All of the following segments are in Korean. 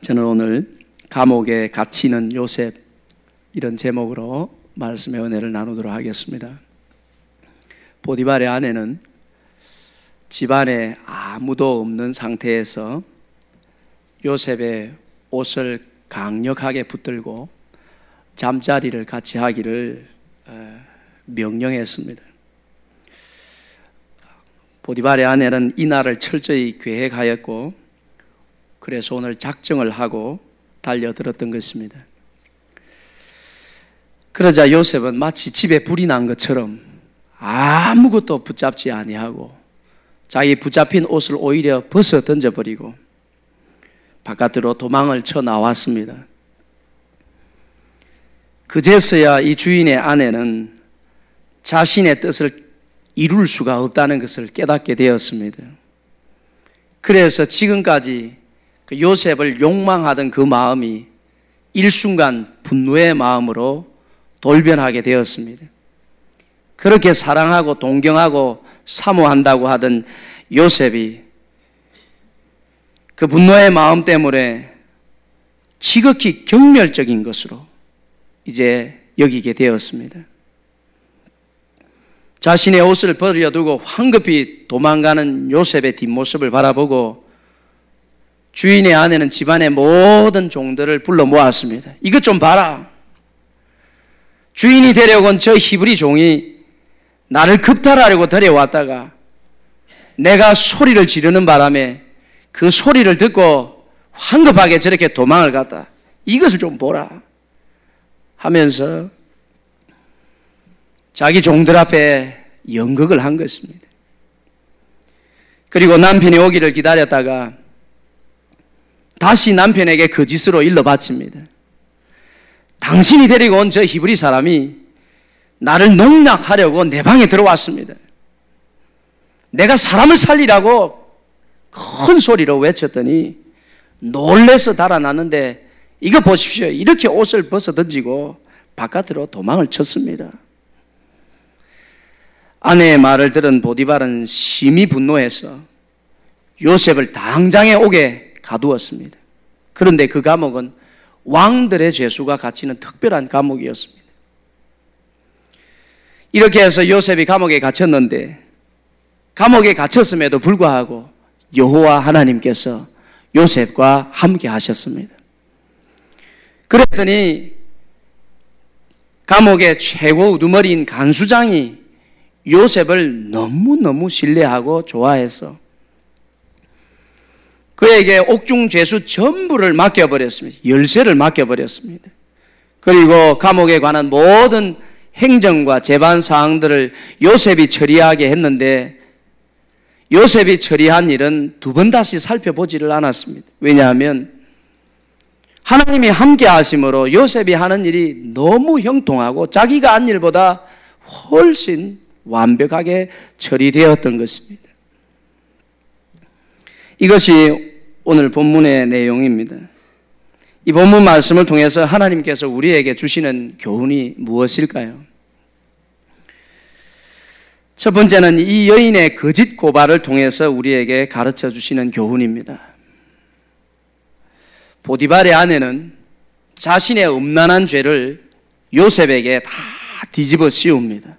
저는 오늘 감옥에 갇히는 요셉, 이런 제목으로 말씀의 은혜를 나누도록 하겠습니다. 보디발의 아내는 집안에 아무도 없는 상태에서 요셉의 옷을 강력하게 붙들고 잠자리를 같이 하기를 명령했습니다. 보디발의 아내는 이날을 철저히 계획하였고, 그래서 오늘 작정을 하고 달려들었던 것입니다. 그러자 요셉은 마치 집에 불이 난 것처럼 아무것도 붙잡지 아니하고 자기 붙잡힌 옷을 오히려 벗어 던져버리고 바깥으로 도망을 쳐 나왔습니다. 그제서야 이 주인의 아내는 자신의 뜻을 이룰 수가 없다는 것을 깨닫게 되었습니다. 그래서 지금까지 그 요셉을 욕망하던 그 마음이 일순간 분노의 마음으로 돌변하게 되었습니다. 그렇게 사랑하고 동경하고 사모한다고 하던 요셉이 그 분노의 마음 때문에 지극히 경멸적인 것으로 이제 여기게 되었습니다. 자신의 옷을 버려두고 황급히 도망가는 요셉의 뒷모습을 바라보고 주인의 아내는 집안의 모든 종들을 불러 모았습니다. 이것 좀 봐라. 주인이 데려온 저 히브리 종이 나를 급탈하려고 데려왔다가 내가 소리를 지르는 바람에 그 소리를 듣고 황급하게 저렇게 도망을 갔다. 이것을 좀 보라 하면서 자기 종들 앞에 연극을 한 것입니다. 그리고 남편이 오기를 기다렸다가 다시 남편에게 거짓으로 일러 바칩니다. 당신이 데리고 온 저 히브리 사람이 나를 농락하려고 내 방에 들어왔습니다. 내가 사람을 살리라고 큰 소리로 외쳤더니 놀래서 달아났는데 이거 보십시오. 이렇게 옷을 벗어 던지고 바깥으로 도망을 쳤습니다. 아내의 말을 들은 보디발은 심히 분노해서 요셉을 당장에 옥에 가두었습니다. 그런데 그 감옥은 왕들의 죄수가 갇히는 특별한 감옥이었습니다. 이렇게 해서 요셉이 감옥에 갇혔는데 감옥에 갇혔음에도 불구하고 여호와 하나님께서 요셉과 함께 하셨습니다. 그랬더니 감옥의 최고 우두머리인 간수장이 요셉을 너무너무 신뢰하고 좋아해서 그에게 옥중 죄수 전부를 맡겨버렸습니다. 열쇠를 맡겨버렸습니다. 그리고 감옥에 관한 모든 행정과 재반 사항들을 요셉이 처리하게 했는데 요셉이 처리한 일은 두 번 다시 살펴보지를 않았습니다. 왜냐하면 하나님이 함께 하심으로 요셉이 하는 일이 너무 형통하고 자기가 한 일보다 훨씬 완벽하게 처리되었던 것입니다. 이것이 오늘 본문의 내용입니다. 이 본문 말씀을 통해서 하나님께서 우리에게 주시는 교훈이 무엇일까요? 첫 번째는 이 여인의 거짓 고발을 통해서 우리에게 가르쳐 주시는 교훈입니다. 보디발의 아내는 자신의 음란한 죄를 요셉에게 다 뒤집어 씌웁니다.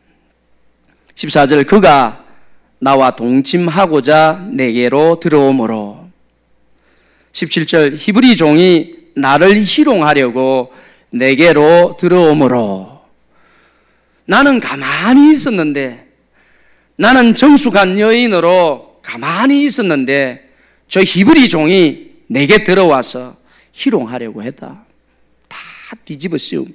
14절, 그가 나와 동침하고자 내게로 들어오므로. 17절, 히브리 종이 나를 희롱하려고 내게로 들어오므로. 나는 가만히 있었는데, 나는 정숙한 여인으로 가만히 있었는데 저 히브리 종이 내게 들어와서 희롱하려고 했다. 다 뒤집어 씌웁니다.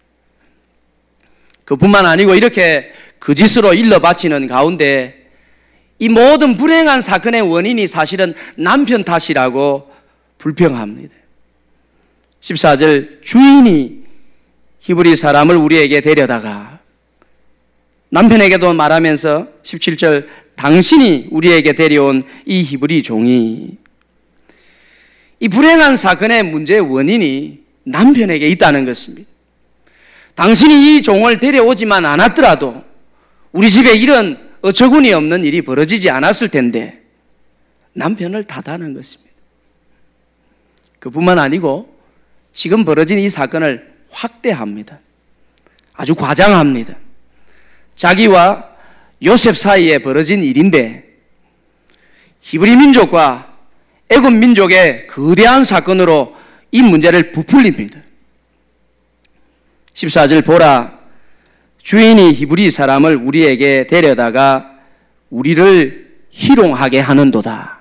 그뿐만 아니고 이렇게 거짓으로 일러 바치는 가운데 이 모든 불행한 사건의 원인이 사실은 남편 탓이라고 불평합니다. 14절, 주인이 히브리 사람을 우리에게 데려다가, 남편에게도 말하면서 17절, 당신이 우리에게 데려온 이 히브리 종이, 이 불행한 사건의 문제의 원인이 남편에게 있다는 것입니다. 당신이 이 종을 데려오지만 않았더라도 우리 집에 이런 어처구니 없는 일이 벌어지지 않았을 텐데 남편을 탓하는 것입니다. 그뿐만 아니고 지금 벌어진 이 사건을 확대합니다. 아주 과장합니다. 자기와 요셉 사이에 벌어진 일인데 히브리 민족과 애굽 민족의 거대한 사건으로 이 문제를 부풀립니다. 14절 보라, 주인이 히브리 사람을 우리에게 데려다가 우리를 희롱하게 하는도다.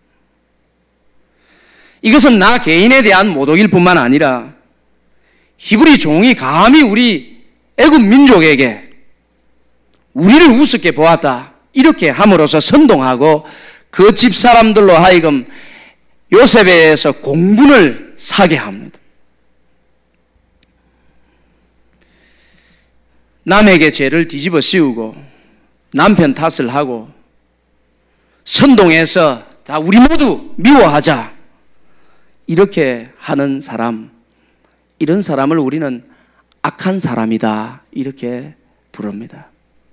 이것은 나 개인에 대한 모독일 뿐만 아니라 히브리 종이 감히 우리 애굽 민족에게 우리를 우습게 보았다 이렇게 함으로써 선동하고 그 집 사람들로 하여금 요셉에 의해서 공분을 사게 합니다. 남에게 죄를 뒤집어 씌우고 남편 탓을 하고 선동해서 다 우리 모두 미워하자 이렇게 하는 사람, 이런 사람을 우리는 악한 사람이다 이렇게 부릅니다.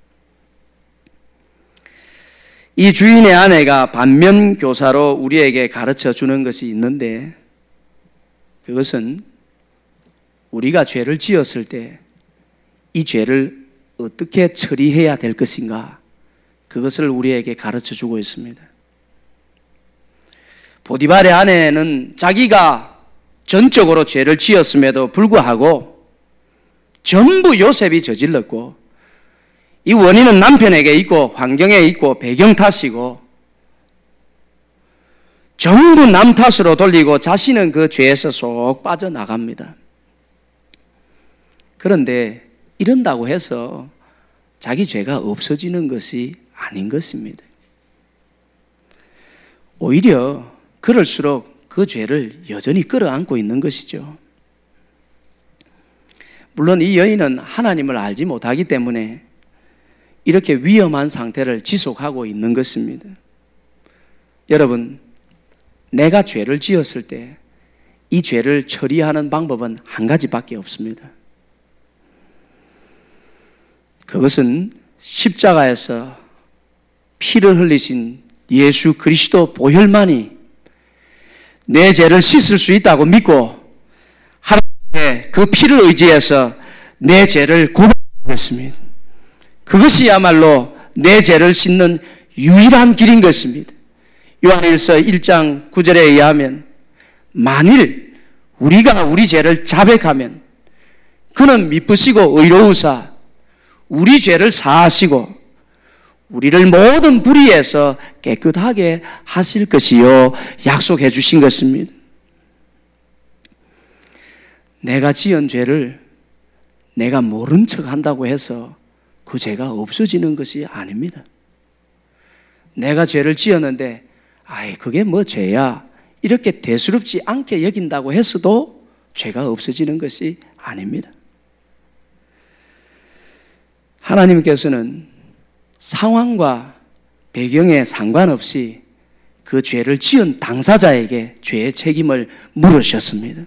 이 주인의 아내가 반면교사로 우리에게 가르쳐 주는 것이 있는데 그것은 우리가 죄를 지었을 때 이 죄를 어떻게 처리해야 될 것인가 그것을 우리에게 가르쳐 주고 있습니다. 보디발의 아내는 자기가 전적으로 죄를 지었음에도 불구하고 전부 요셉이 저질렀고 이 원인은 남편에게 있고 환경에 있고 배경 탓이고 전부 남 탓으로 돌리고 자신은 그 죄에서 쏙 빠져나갑니다. 그런데 이런다고 해서 자기 죄가 없어지는 것이 아닌 것입니다. 오히려 그럴수록 그 죄를 여전히 끌어안고 있는 것이죠. 물론 이 여인은 하나님을 알지 못하기 때문에 이렇게 위험한 상태를 지속하고 있는 것입니다. 여러분, 내가 죄를 지었을 때 이 죄를 처리하는 방법은 한 가지밖에 없습니다. 그것은 십자가에서 피를 흘리신 예수 그리스도 보혈만이 내 죄를 씻을 수 있다고 믿고 하나님의 그 피를 의지해서 내 죄를 고백하겠습니다. 그것이야말로 내 죄를 씻는 유일한 길인 것입니다. 요한일서 1장 9절에 의하면 만일 우리가 우리 죄를 자백하면 그는 미쁘시고 의로우사 우리 죄를 사하시고 우리를 모든 불의에서 깨끗하게 하실 것이요 약속해 주신 것입니다. 내가 지은 죄를 내가 모른 척 한다고 해서 그 죄가 없어지는 것이 아닙니다. 내가 죄를 지었는데 아이 그게 뭐 죄야 이렇게 대수롭지 않게 여긴다고 했어도 죄가 없어지는 것이 아닙니다. 하나님께서는 상황과 배경에 상관없이 그 죄를 지은 당사자에게 죄의 책임을 물으셨습니다.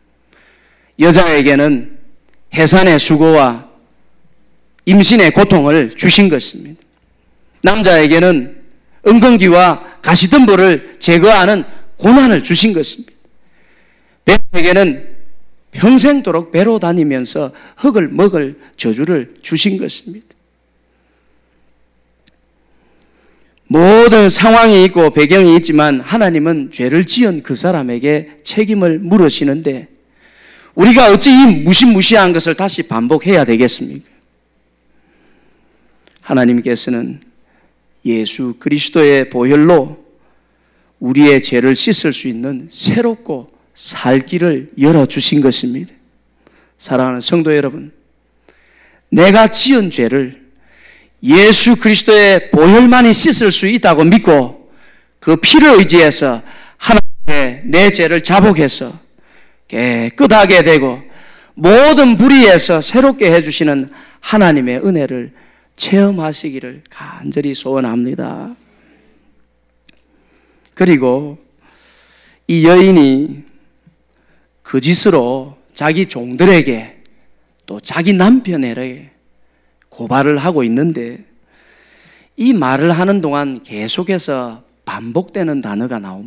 여자에게는 해산의 수고와 임신의 고통을 주신 것입니다. 남자에게는 은근기와 가시덤불을 제거하는 고난을 주신 것입니다. 배에게는 평생도록 배로 다니면서 흙을 먹을 저주를 주신 것입니다. 모든 상황이 있고 배경이 있지만 하나님은 죄를 지은 그 사람에게 책임을 물으시는데 우리가 어찌 이 무시무시한 것을 다시 반복해야 되겠습니까? 하나님께서는 예수 그리스도의 보혈로 우리의 죄를 씻을 수 있는 새롭고 살 길을 열어주신 것입니다. 사랑하는 성도 여러분, 내가 지은 죄를 예수 그리스도의 보혈만이 씻을 수 있다고 믿고 그 피를 의지해서 하나님의 내 죄를 자복해서 깨끗하게 되고 모든 불의에서 새롭게 해주시는 하나님의 은혜를 체험하시기를 간절히 소원합니다. 그리고 이 여인이 그 짓으로 자기 종들에게 또 자기 남편에게 고발을 하고 있는데 이 말을 하는 동안 계속해서 반복되는 단어가 나옵니다.